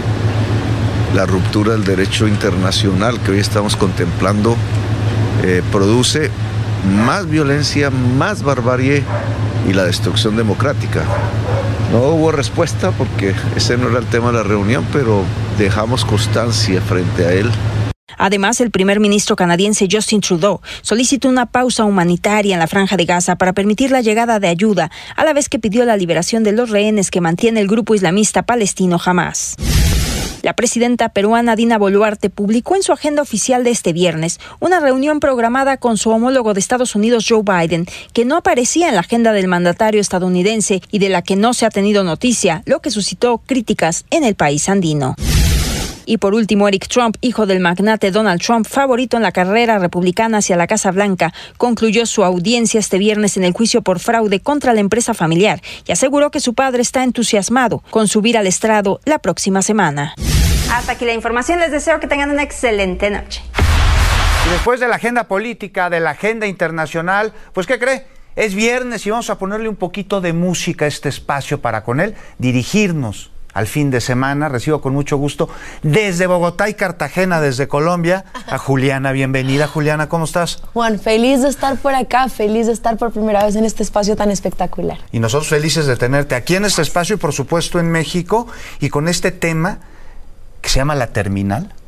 La ruptura del derecho internacional que hoy estamos contemplando eh, produce más violencia, más barbarie y la destrucción democrática. No hubo respuesta porque ese no era el tema de la reunión, pero dejamos constancia frente a él. Además, el primer ministro canadiense Justin Trudeau solicitó una pausa humanitaria en la Franja de Gaza para permitir la llegada de ayuda, a la vez que pidió la liberación de los rehenes que mantiene el grupo islamista palestino Hamas. La presidenta peruana Dina Boluarte publicó en su agenda oficial de este viernes una reunión programada con su homólogo de Estados Unidos, Joe Biden, que no aparecía en la agenda del mandatario estadounidense y de la que no se ha tenido noticia, lo que suscitó críticas en el país andino. Y por último, Eric Trump, hijo del magnate Donald Trump, favorito en la carrera republicana hacia la Casa Blanca, concluyó su audiencia este viernes en el juicio por fraude contra la empresa familiar y aseguró que su padre está entusiasmado con subir al estrado la próxima semana. Hasta aquí la información. Les deseo que tengan una excelente noche. Y después de la agenda política, de la agenda internacional, pues ¿qué cree? Es viernes y vamos a ponerle un poquito de música a este espacio para con él dirigirnos al fin de semana. Recibo con mucho gusto desde Bogotá y Cartagena, desde Colombia, a Juliana. Bienvenida, Juliana, ¿cómo estás? Juan, feliz de estar por acá, feliz de estar por primera vez en este espacio tan espectacular. Y nosotros felices de tenerte aquí en este espacio y por supuesto en México, y con este tema que se llama La Terminal,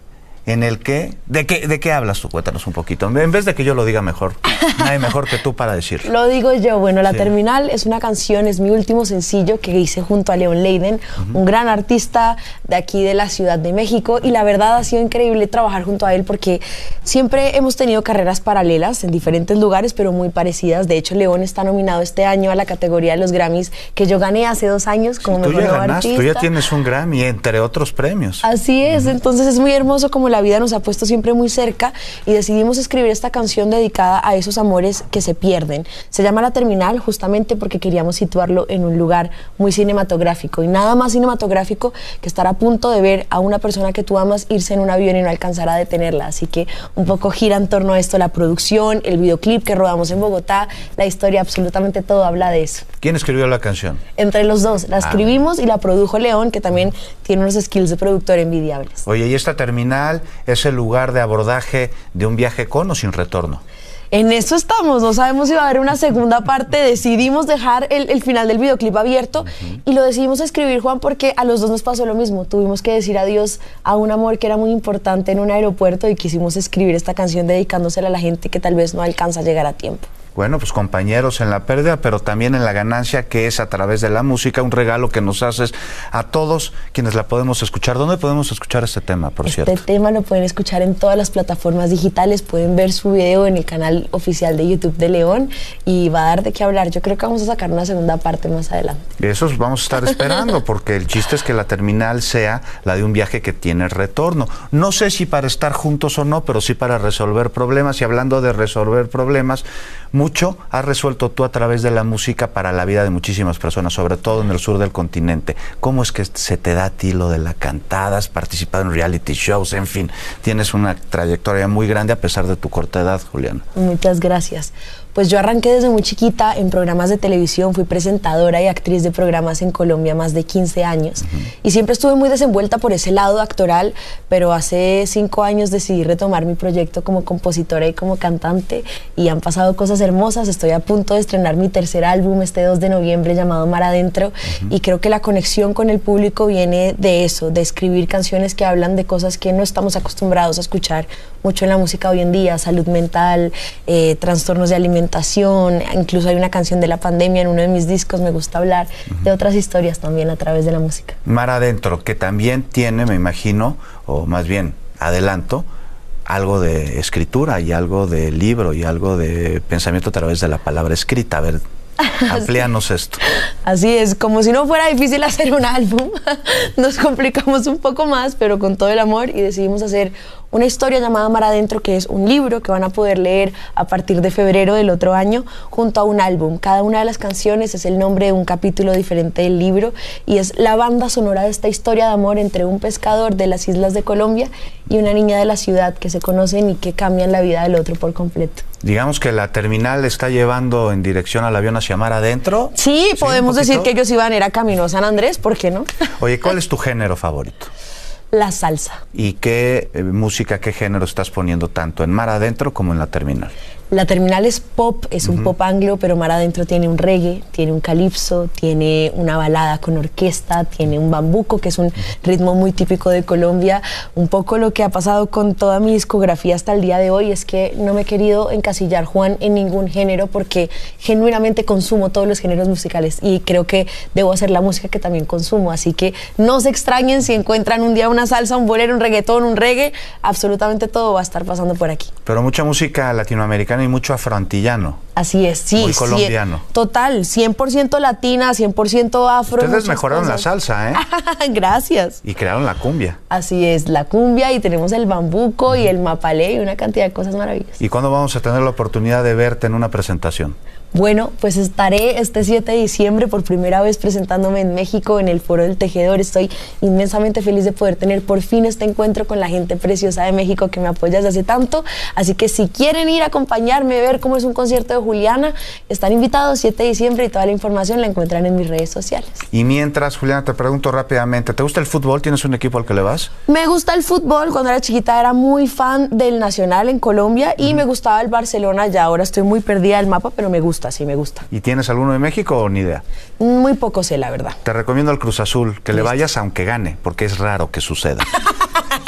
en el que... ¿De qué, de qué hablas tú? Cuéntanos un poquito. En vez de que yo lo diga mejor, nadie mejor que tú para decirlo. Lo digo yo. Bueno, La Sí. Terminal es una canción, es mi último sencillo que hice junto a León Leiden, uh-huh. un gran artista de aquí de la Ciudad de México, y la verdad ha sido increíble trabajar junto a él porque siempre hemos tenido carreras paralelas en diferentes lugares, pero muy parecidas. De hecho, León está nominado este año a la categoría de los Grammys que yo gané hace dos años como Tú mejor ya nuevo ganaste, artista. tú ya tienes un Grammy, entre otros premios. Así es, uh-huh. entonces es muy hermoso como la vida nos ha puesto siempre muy cerca y decidimos escribir esta canción dedicada a esos amores que se pierden. Se llama La Terminal justamente porque queríamos situarlo en un lugar muy cinematográfico, y nada más cinematográfico que estar a punto de ver a una persona que tú amas irse en un avión y no alcanzar a detenerla. Así que un poco gira en torno a esto la producción, el videoclip que rodamos en Bogotá, la historia, absolutamente todo habla de eso. ¿Quién escribió la canción? Entre los dos, la escribimos ah. y la produjo León, que también tiene unos skills de productor envidiables. Oye, ¿y esta terminal es el lugar de abordaje de un viaje con o sin retorno? En eso estamos, no sabemos si va a haber una segunda parte, decidimos dejar el, el final del videoclip abierto uh-huh. y lo decidimos escribir, Juan, porque a los dos nos pasó lo mismo, tuvimos que decir adiós a un amor que era muy importante en un aeropuerto y quisimos escribir esta canción dedicándosela a la gente que tal vez no alcanza a llegar a tiempo. Bueno, pues compañeros en la pérdida, pero también en la ganancia, que es a través de la música, un regalo que nos haces a todos quienes la podemos escuchar. ¿Dónde podemos escuchar este tema, por este cierto? Este tema lo pueden escuchar en todas las plataformas digitales, pueden ver su video en el canal oficial de YouTube de León y va a dar de qué hablar. Yo creo que vamos a sacar una segunda parte más adelante. Eso vamos a estar esperando, porque el chiste es que la terminal sea la de un viaje que tiene retorno. No sé si para estar juntos o no, pero sí para resolver problemas. Y hablando de resolver problemas, mucho has resuelto tú a través de la música para la vida de muchísimas personas, sobre todo en el sur del continente. ¿Cómo es que se te da a ti lo de la cantada? Has participado en reality shows, en fin, tienes una trayectoria muy grande a pesar de tu corta edad, Juliana. Muchas gracias. Pues yo arranqué desde muy chiquita en programas de televisión, fui presentadora y actriz de programas en Colombia más de quince años. Uh-huh. Y siempre estuve muy desenvuelta por ese lado actoral, pero hace cinco años decidí retomar mi proyecto como compositora y como cantante y han pasado cosas hermosas. Estoy a punto de estrenar mi tercer álbum este dos de noviembre llamado Mar Adentro uh-huh. y creo que la conexión con el público viene de eso, de escribir canciones que hablan de cosas que no estamos acostumbrados a escuchar mucho en la música hoy en día, salud mental, eh, trastornos de alimentación, incluso hay una canción de la pandemia en uno de mis discos, me gusta hablar uh-huh. de otras historias también a través de la música. Mar Adentro, que también tiene, me imagino, o más bien adelanto, algo de escritura y algo de libro y algo de pensamiento a través de la palabra escrita. A ver, amplíanos esto. Así es, como si no fuera difícil hacer un álbum, nos complicamos un poco más, pero con todo el amor, y decidimos hacer una historia llamada Mar Adentro, que es un libro que van a poder leer a partir de febrero del otro año, junto a un álbum. Cada una de las canciones es el nombre de un capítulo diferente del libro y es la banda sonora de esta historia de amor entre un pescador de las islas de Colombia y una niña de la ciudad que se conocen y que cambian la vida del otro por completo. Digamos que la terminal está llevando en dirección al avión hacia Mar Adentro. Sí, ¿sí podemos decir que ellos iban a ir a camino a San Andrés, ¿por qué no? Oye, ¿cuál es tu género favorito? La salsa. ¿Y qué eh, música, qué género estás poniendo tanto en Mar Adentro como en la terminal? La terminal es pop, es un uh-huh. pop anglo, pero Mar Adentro tiene un reggae, tiene un calipso, tiene una balada con orquesta, tiene un bambuco, que es un ritmo muy típico de Colombia. Un poco lo que ha pasado con toda mi discografía hasta el día de hoy es que no me he querido encasillar, Juan, en ningún género, porque genuinamente consumo todos los géneros musicales y creo que debo hacer la música que también consumo. Así que no se extrañen si encuentran un día una salsa, un bolero, un reggaetón, un reggae, absolutamente todo va a estar pasando por aquí. Pero mucha música latinoamericana y mucho afroantillano. Así es, sí. Muy colombiano. cien, total, cien por ciento latina, cien por ciento afro. Ustedes mejoraron cosas. La salsa, ¿eh? Gracias. Y crearon la cumbia. Así es, la cumbia, y tenemos el bambuco uh-huh. y el mapalé y una cantidad de cosas maravillosas. ¿Y cuándo vamos a tener la oportunidad de verte en una presentación? Bueno, pues estaré este siete de diciembre por primera vez presentándome en México en el Foro del Tejedor. Estoy inmensamente feliz de poder tener por fin este encuentro con la gente preciosa de México que me apoya desde hace tanto. Así que si quieren ir a acompañarme, ver cómo es un concierto de Juliana, están invitados siete de diciembre y toda la información la encuentran en mis redes sociales. Y mientras, Juliana, te pregunto rápidamente, ¿te gusta el fútbol? ¿Tienes un equipo al que le vas? Me gusta el fútbol. Cuando era chiquita era muy fan del Nacional en Colombia y uh-huh. me gustaba el Barcelona. Ya ahora estoy muy perdida del mapa, pero me gusta. Sí, me gusta. ¿Y tienes alguno de México o ni idea? Muy poco sé, la verdad. Te recomiendo al Cruz Azul, que Listo. Le vayas aunque gane, porque es raro que suceda.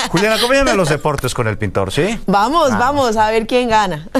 Juliana, acompáñame a los deportes con el Pintor, ¿sí? Vamos, vamos, vamos a ver quién gana.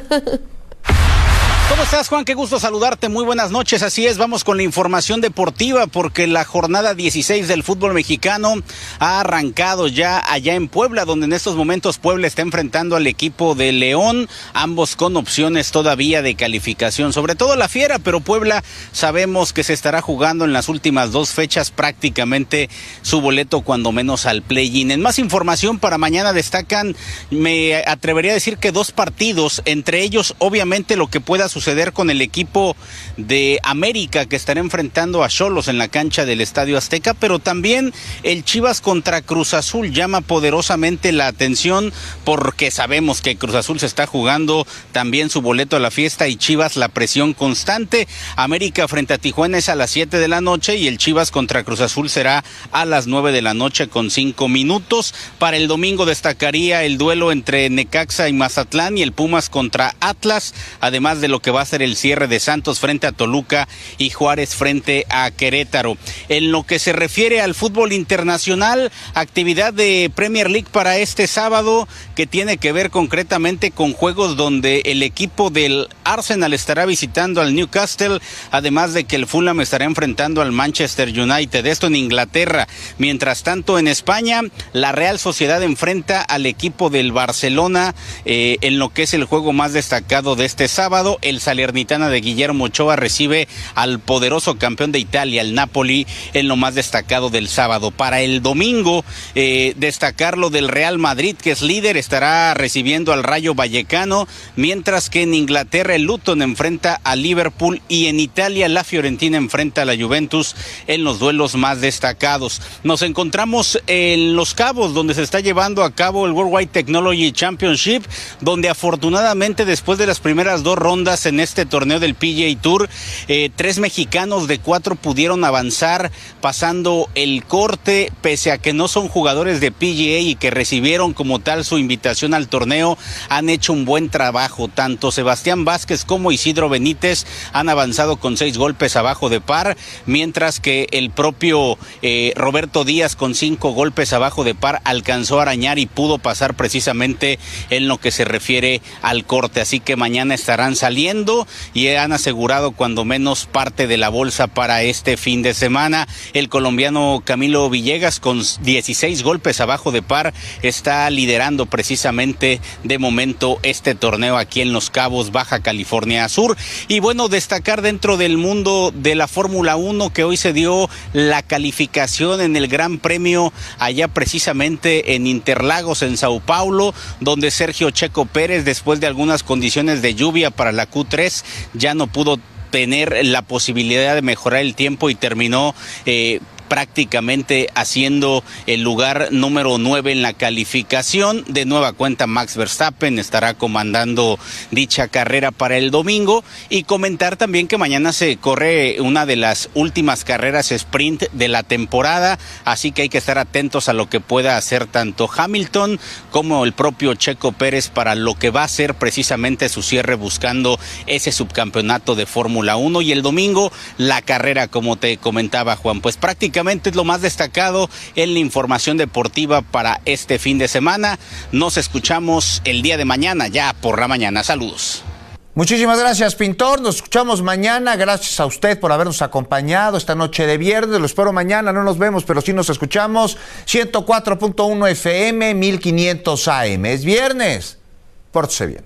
¿Cómo estás, Juan? Qué gusto saludarte. Muy buenas noches. Así es, vamos con la información deportiva porque la jornada dieciséis del fútbol mexicano ha arrancado ya allá en Puebla, donde en estos momentos Puebla está enfrentando al equipo de León, ambos con opciones todavía de calificación, sobre todo la Fiera, pero Puebla sabemos que se estará jugando en las últimas dos fechas prácticamente su boleto, cuando menos al play-in. En más información para mañana destacan, me atrevería a decir que dos partidos, entre ellos obviamente lo que pueda suceder suceder con el equipo de América, que estará enfrentando a Xolos en la cancha del Estadio Azteca, pero también el Chivas contra Cruz Azul llama poderosamente la atención, porque sabemos que Cruz Azul se está jugando también su boleto a la fiesta y Chivas la presión constante. América frente a Tijuana es a las siete de la noche y el Chivas contra Cruz Azul será a las nueve de la noche con cinco minutos. Para el domingo destacaría el duelo entre Necaxa y Mazatlán y el Pumas contra Atlas, además de lo que va a ser el cierre de Santos frente a Toluca y Juárez frente a Querétaro. En lo que se refiere al fútbol internacional, actividad de Premier League para este sábado, que tiene que ver concretamente con juegos donde el equipo del Arsenal estará visitando al Newcastle, además de que el Fulham estará enfrentando al Manchester United, esto en Inglaterra. Mientras tanto, en España, la Real Sociedad enfrenta al equipo del Barcelona eh, en lo que es el juego más destacado de este sábado. El Salernitana de Guillermo Ochoa recibe al poderoso campeón de Italia, el Napoli, en lo más destacado del sábado. Para el domingo, eh, destacar lo del Real Madrid, que es líder, estará recibiendo al Rayo Vallecano, mientras que en Inglaterra el Luton enfrenta a Liverpool y en Italia la Fiorentina enfrenta a la Juventus en los duelos más destacados. Nos encontramos en Los Cabos, donde se está llevando a cabo el Worldwide Technology Championship, donde afortunadamente después de las primeras dos rondas en este torneo del P G A Tour, eh, tres mexicanos de cuatro pudieron avanzar pasando el corte, pese a que no son jugadores de P G A y que recibieron como tal su invitación al torneo. Han hecho un buen trabajo, tanto Sebastián Vázquez como Isidro Benítez han avanzado con seis golpes abajo de par, mientras que el propio eh, Roberto Díaz con cinco golpes abajo de par alcanzó a arañar y pudo pasar precisamente en lo que se refiere al corte, así que mañana estarán saliendo y han asegurado cuando menos parte de la bolsa para este fin de semana. El colombiano Camilo Villegas con dieciséis golpes abajo de par está liderando precisamente de momento este torneo aquí en Los Cabos, Baja California Sur. Y bueno, destacar dentro del mundo de la Fórmula uno que hoy se dio la calificación en el Gran Premio allá precisamente en Interlagos, en Sao Paulo, donde Sergio Checo Pérez, después de algunas condiciones de lluvia para la Q tres, ya no pudo tener la posibilidad de mejorar el tiempo y terminó eh, prácticamente haciendo el lugar número nueve en la calificación. De nueva cuenta Max Verstappen estará comandando dicha carrera para el domingo, y comentar también que mañana se corre una de las últimas carreras sprint de la temporada, así que hay que estar atentos a lo que pueda hacer tanto Hamilton como el propio Checo Pérez para lo que va a ser precisamente su cierre buscando ese subcampeonato de Fórmula uno. Y el domingo la carrera, como te comentaba, Juan, pues prácticamente es lo más destacado en la información deportiva para este fin de semana. Nos escuchamos el día de mañana, ya por la mañana. Saludos. Muchísimas gracias, Pintor. Nos escuchamos mañana. Gracias a usted por habernos acompañado esta noche de viernes. Lo espero mañana. No nos vemos, pero sí nos escuchamos. ciento cuatro punto uno F M, mil quinientos A M. Es viernes. Pórtese bien.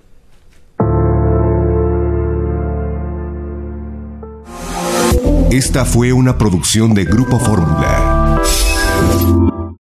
Esta fue una producción de Grupo Fórmula.